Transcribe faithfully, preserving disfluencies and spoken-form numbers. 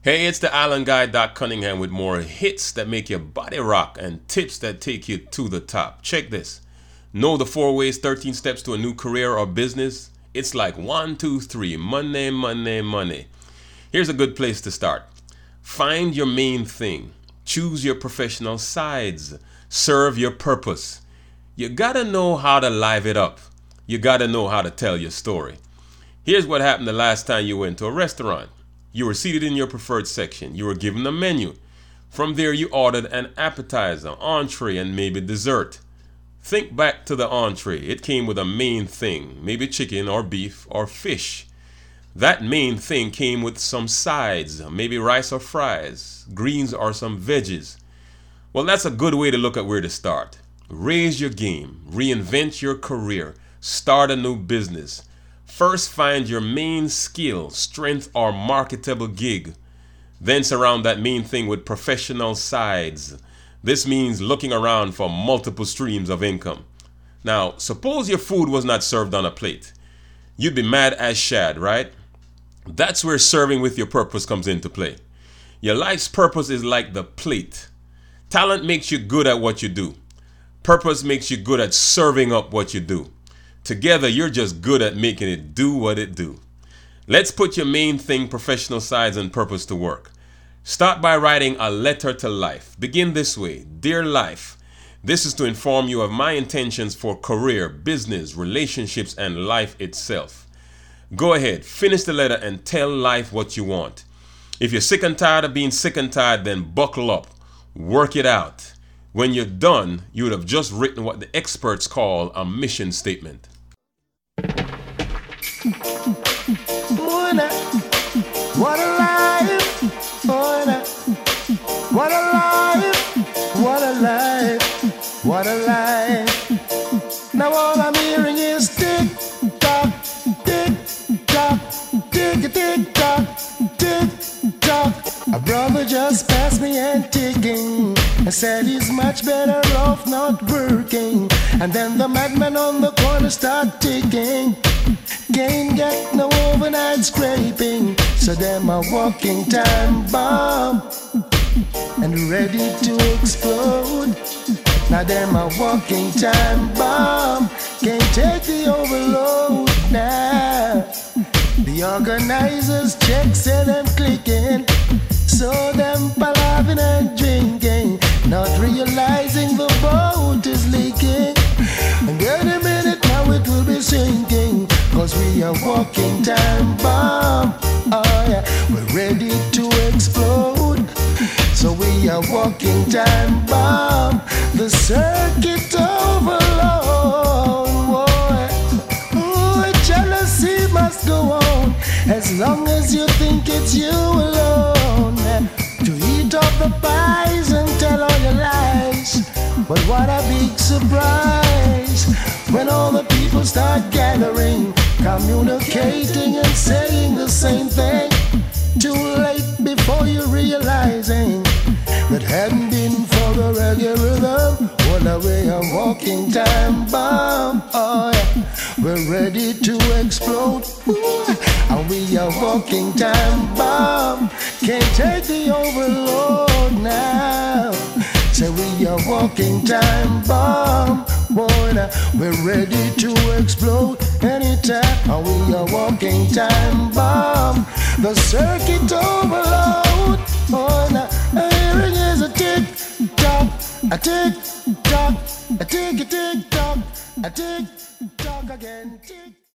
Hey, it's the Island Guy, Doc Cunningham, with more hits that make your body rock and tips that take you to the top. Check this. Know the four ways, thirteen steps to a new career or business? It's like one, two, three. Money, money, money. Here's a good place to start. Find your main thing. Choose your professional sides. Serve your purpose. You gotta know how to live it up. You gotta know how to tell your story. Here's what happened the last time you went to a restaurant. You were seated in your preferred section. You were given a menu. From there, you ordered an appetizer, entree, and maybe dessert. Think back to the entree. It came with a main thing, maybe chicken or beef or fish. That main thing came with some sides, maybe rice or fries, greens or some veggies. Well, that's a good way to look at where to start. Raise your game, reinvent your career, start a new business. First, find your main skill, strength, or marketable gig. Then surround that main thing with professional sides. This means looking around for multiple streams of income. Now, suppose your food was not served on a plate. You'd be mad as shad, right? That's where serving with your purpose comes into play. Your life's purpose is like the plate. Talent makes you good at what you do. Purpose makes you good at serving up what you do. Together, you're just good at making it do what it do. Let's put your main thing, professional sides, and purpose to work. Start by writing a letter to life. Begin this way. Dear life, this is to inform you of my intentions for career, business, relationships, and life itself. Go ahead, finish the letter and tell life what you want. If you're sick and tired of being sick and tired, then buckle up. Work it out. When you're done, you would have just written what the experts call a mission statement. Boy, now, what a life, boy, now, what a life, what a life, what a life. Now all I'm hearing is tick tock, tick tock, tick tick tock, tick tock. A brother just passed me and ticking. I said he's much better off not working. And then the madman on the corner start ticking. Can't get no overnight scraping. So them a walking time bomb and ready to explode. Now them a walking time bomb can't take the overload now. The organizers check, say them clicking. So them palavering and drinking, not realizing the boat is leaking. And any minute now it will be sinking, cause we are walking time bomb. Oh yeah, we're ready to explode. So we are walking time bomb. The circuit overload. Boy, ooh, jealousy must go on as long as you think it's you alone. To eat up the pies and tell all your lies. But what a big surprise when all the people start gathering, communicating and saying the same thing. Too late before you realizing that hadn't been for the reggae rhythm, what a way of walking time bomb. Oh yeah, we're ready to explode. Ooh, and we are walking time bomb. Can't take the overload now. Say we are walking time bomb. Boy, now we're ready to explode anytime. And we are walking time bomb. The circuit overload. Boy, now hearing is a tick tock, a tick tock, a tick a tick tock, a tick tock again. Tick.